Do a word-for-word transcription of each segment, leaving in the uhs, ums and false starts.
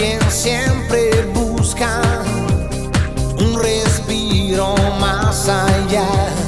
quien siempre busca un respiro más allá.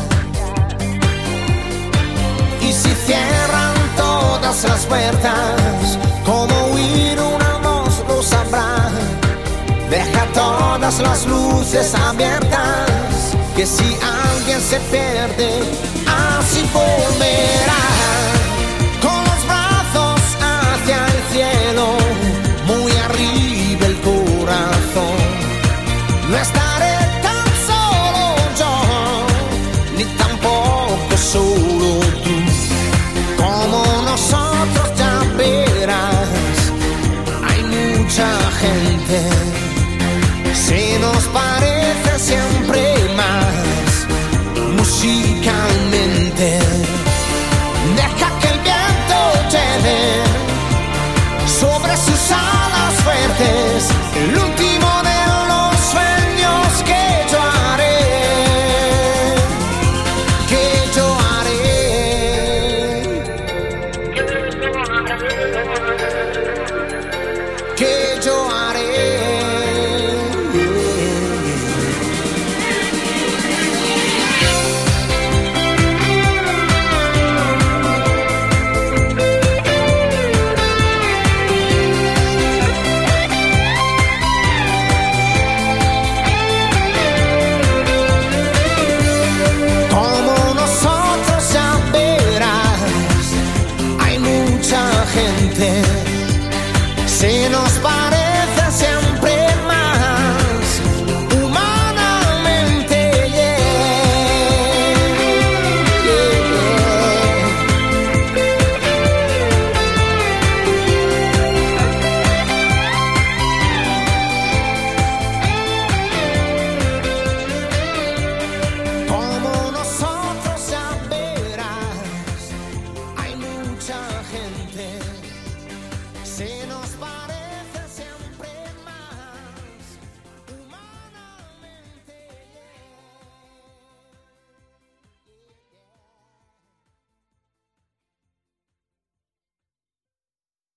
Y si cierran todas las puertas, ¿cómo huir? Una voz lo sabrá. Deja todas las luces abiertas, que si alguien se pierde, así volverá. Con los brazos hacia el cielo, muy arriba el corazón. No estaré tan solo yo, ni tampoco solo tú. Como nosotros ya verás, hay mucha gente